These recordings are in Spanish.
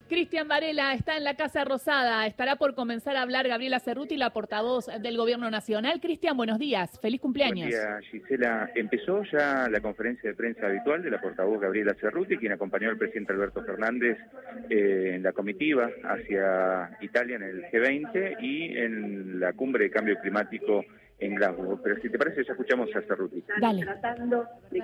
Cristian Varela está en la Casa Rosada. Estará por comenzar a hablar Gabriela Cerruti, la portavoz del Gobierno Nacional. Cristian, buenos días. Feliz cumpleaños. Buen día, Gisela. Empezó ya la conferencia de prensa habitual de la portavoz Gabriela Cerruti, quien acompañó al presidente Alberto Fernández en la comitiva hacia Italia en el G20 y en la cumbre de cambio climático en Glasgow. Pero si te parece, ya escuchamos a Cerruti. Dale. Tratando de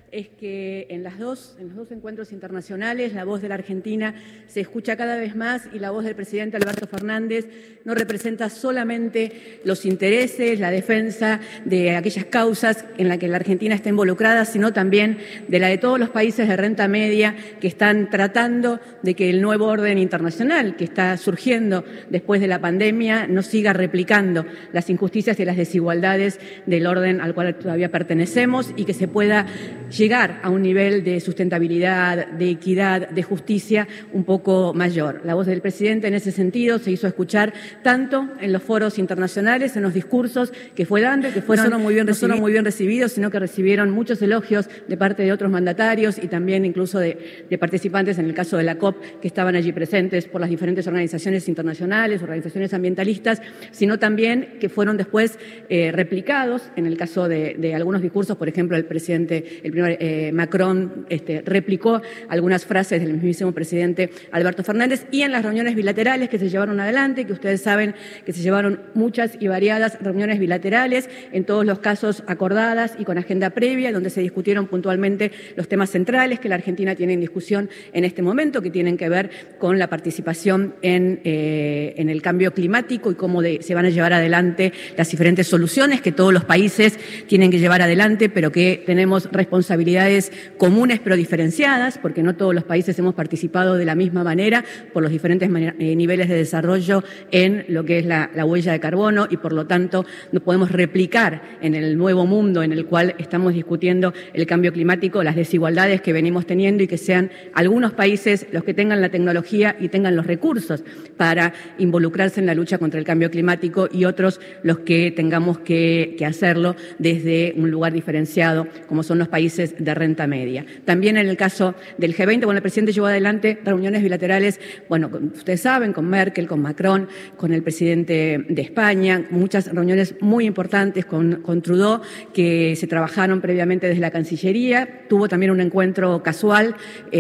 que en los dos encuentros internacionales la voz de la Argentina se escucha cada vez más y la voz del presidente Alberto Fernández no representa solamente los intereses, la defensa de aquellas causas en las que la Argentina está involucrada, sino también de la de todos los países de renta media que están tratando de que el nuevo orden internacional que está surgiendo después de la pandemia no siga replicando las injusticias y las desigualdades del orden al cual todavía pertenecemos y que se pueda llegar a un nivel de sustentabilidad, de equidad, de justicia un poco mayor. La voz del presidente en ese sentido se hizo escuchar tanto en los foros internacionales, en los discursos que fue dando, que fueron no solo muy bien recibidos, sino que recibieron muchos elogios de parte de otros mandatarios y también incluso de participantes en el caso de la COP que estaban allí presentes por las diferentes organizaciones internacionales, organizaciones ambientalistas, sino también que fueron después replicados en el caso de algunos discursos. Por ejemplo, el primer Macron replicó algunas frases del mismísimo presidente Alberto Fernández, y en las reuniones bilaterales que se llevaron adelante, que ustedes saben que se llevaron muchas y variadas reuniones bilaterales, en todos los casos acordadas y con agenda previa, donde se discutieron puntualmente los temas centrales que la Argentina tiene en discusión en este momento, que tienen que ver con la participación en el cambio climático y cómo se van a llevar adelante las diferentes soluciones que todos los países tienen que llevar adelante, pero que tenemos responsabilidades comunes pero diferenciadas, porque no todos los países hemos participado de la misma manera por los diferentes niveles de desarrollo en lo que es la huella de carbono, y por lo tanto no podemos replicar en el nuevo mundo en el cual estamos discutiendo el cambio climático las desigualdades que venimos teniendo, y que sean algunos países los que tengan la tecnología y tengan los recursos para involucrarse en la lucha contra el cambio climático y otros los que tengamos que hacerlo desde un lugar diferenciado, como son los países de renta media. También en el caso del G20, el presidente llevó adelante reuniones bilaterales, ustedes saben, con Merkel, con Macron, con el presidente de España, muchas reuniones muy importantes con Trudeau, que se trabajaron previamente desde la Cancillería. Tuvo también un encuentro casual,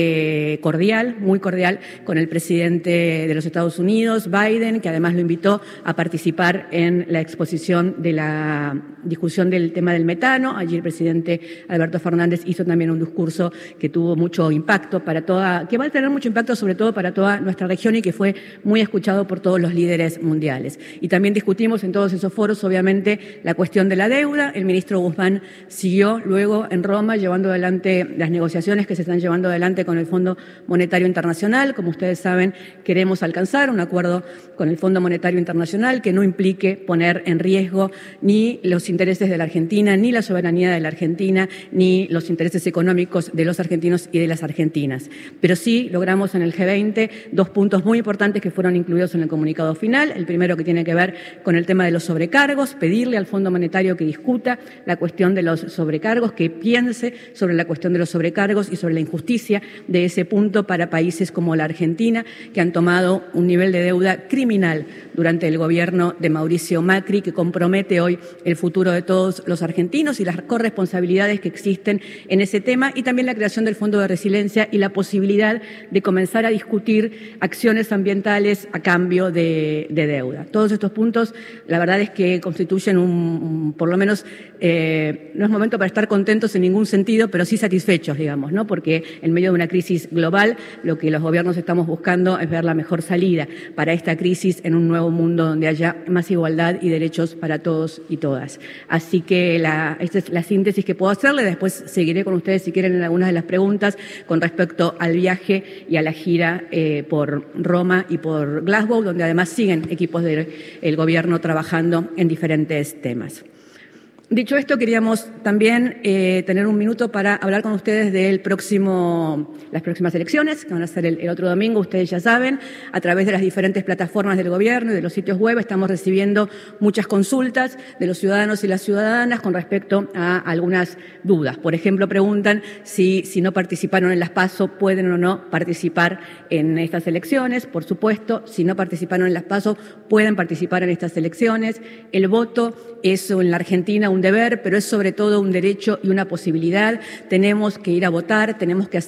cordial, muy cordial, con el presidente de los Estados Unidos, Biden, que además lo invitó a participar en la exposición de la discusión del tema del metano. Allí el presidente Alberto Fernández hizo también un discurso que tuvo mucho impacto que va a tener mucho impacto sobre todo para toda nuestra región, y que fue muy escuchado por todos los líderes mundiales. Y también discutimos en todos esos foros, obviamente, la cuestión de la deuda. El ministro Guzmán siguió luego en Roma llevando adelante las negociaciones que se están llevando adelante con el Fondo Monetario Internacional. Como ustedes saben, queremos alcanzar un acuerdo con el Fondo Monetario Internacional que no implique poner en riesgo ni los intereses de la Argentina, ni la soberanía de la Argentina, ni los intereses económicos de los argentinos y de las argentinas. Pero sí logramos en el G20 dos puntos muy importantes que fueron incluidos en el comunicado final. El primero, que tiene que ver con el tema de los sobrecargos, pedirle al Fondo Monetario que discuta la cuestión de los sobrecargos, que piense sobre la cuestión de los sobrecargos y sobre la injusticia de ese punto para países como la Argentina, que han tomado un nivel de deuda criminal durante el gobierno de Mauricio Macri, que compromete hoy el futuro de todos los argentinos y las corresponsabilidades que existen en ese tema, y también la creación del Fondo de Resiliencia y la posibilidad de comenzar a discutir acciones ambientales a cambio de deuda. Todos estos puntos, la verdad es que constituyen por lo menos, no es momento para estar contentos en ningún sentido, pero sí satisfechos, digamos, ¿no? Porque en medio de una crisis global, lo que los gobiernos estamos buscando es ver la mejor salida para esta crisis en un nuevo mundo donde haya más igualdad y derechos para todos y todas. Así que esta es la síntesis que puedo hacerle. Después seguiré con ustedes, si quieren, en algunas de las preguntas con respecto al viaje y a la gira por Roma y por Glasgow, donde además siguen equipos del gobierno trabajando en diferentes temas. Dicho esto, queríamos también tener un minuto para hablar con ustedes de las próximas elecciones, que van a ser el otro domingo, ustedes ya saben. A través de las diferentes plataformas del gobierno y de los sitios web estamos recibiendo muchas consultas de los ciudadanos y las ciudadanas con respecto a algunas dudas. Por ejemplo, preguntan si no participaron en las PASO, pueden o no participar en estas elecciones. Por supuesto, si no participaron en las PASO, pueden participar en estas elecciones. El voto es en la Argentina un deber, pero es sobre todo un derecho y una posibilidad. Tenemos que ir a votar, tenemos que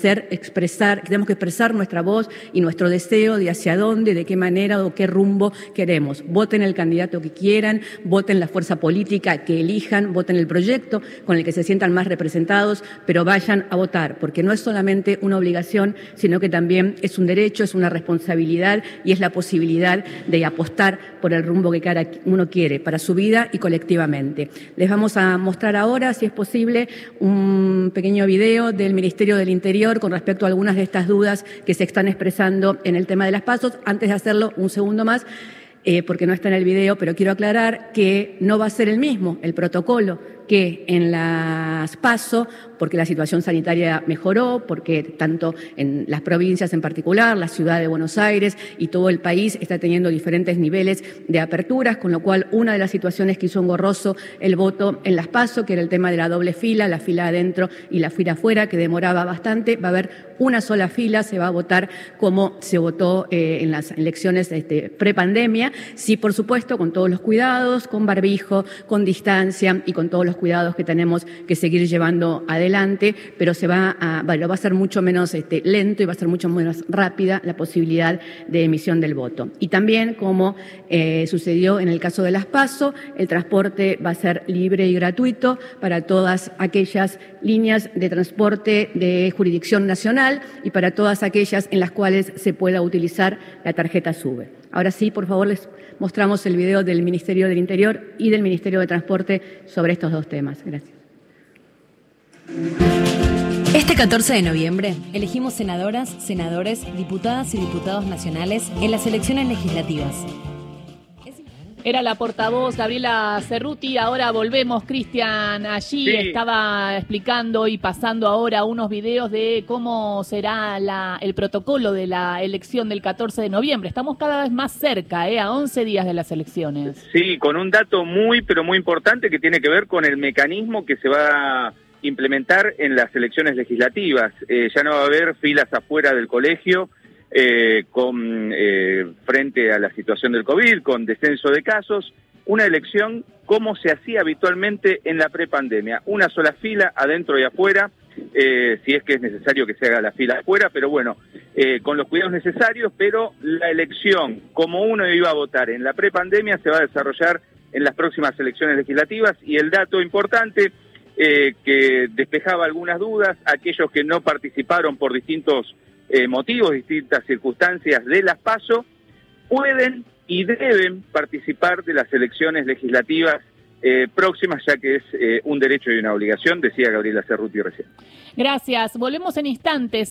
expresar nuestra voz y nuestro deseo de hacia dónde, de qué manera o qué rumbo queremos. Voten el candidato que quieran, voten la fuerza política que elijan, voten el proyecto con el que se sientan más representados, pero vayan a votar, porque no es solamente una obligación, sino que también es un derecho, es una responsabilidad y es la posibilidad de apostar por el rumbo que cada uno quiere para su vida y colectivamente. Les vamos a mostrar ahora, si es posible, un pequeño video del Ministerio del Interior con respecto a algunas de estas dudas que se están expresando en el tema de las PASO. Antes de hacerlo, un segundo más, porque no está en el video, pero quiero aclarar que no va a ser el mismo el protocolo que en las PASO, porque la situación sanitaria mejoró, porque tanto en las provincias en particular, la ciudad de Buenos Aires y todo el país está teniendo diferentes niveles de aperturas, con lo cual una de las situaciones que hizo engorroso el voto en las PASO, que era el tema de la doble fila, la fila adentro y la fila afuera, que demoraba bastante, va a haber una sola fila, se va a votar como se votó en las elecciones prepandemia, sí, por supuesto, con todos los cuidados, con barbijo, con distancia y con todos los cuidados que tenemos que seguir llevando adelante, pero va a ser mucho menos lento y va a ser mucho menos rápida la posibilidad de emisión del voto. Y también, como sucedió en el caso de las PASO, el transporte va a ser libre y gratuito para todas aquellas líneas de transporte de jurisdicción nacional y para todas aquellas en las cuales se pueda utilizar la tarjeta SUBE. Ahora sí, por favor, les mostramos el video del Ministerio del Interior y del Ministerio de Transporte sobre estos dos temas. Gracias. Este 14 de noviembre elegimos senadoras, senadores, diputadas y diputados nacionales en las elecciones legislativas. Era la portavoz Gabriela Cerruti. Ahora volvemos, Cristian, allí sí. Estaba explicando y pasando ahora unos videos de cómo será el protocolo de la elección del 14 de noviembre. Estamos cada vez más cerca, a 11 días de las elecciones. Sí, con un dato muy importante que tiene que ver con el mecanismo que se va a implementar en las elecciones legislativas. Ya no va a haber filas afuera del colegio, frente a la situación del COVID, con descenso de casos, una elección como se hacía habitualmente en la prepandemia, una sola fila adentro y afuera, si es que es necesario que se haga la fila afuera, pero bueno, con los cuidados necesarios, pero la elección, como uno iba a votar en la prepandemia, se va a desarrollar en las próximas elecciones legislativas. Y el dato importante, que despejaba algunas dudas, aquellos que no participaron por distintos motivos, distintas circunstancias de las PASO, pueden y deben participar de las elecciones legislativas próximas, ya que es un derecho y una obligación, decía Gabriela Cerruti recién. Gracias. Volvemos en instantes.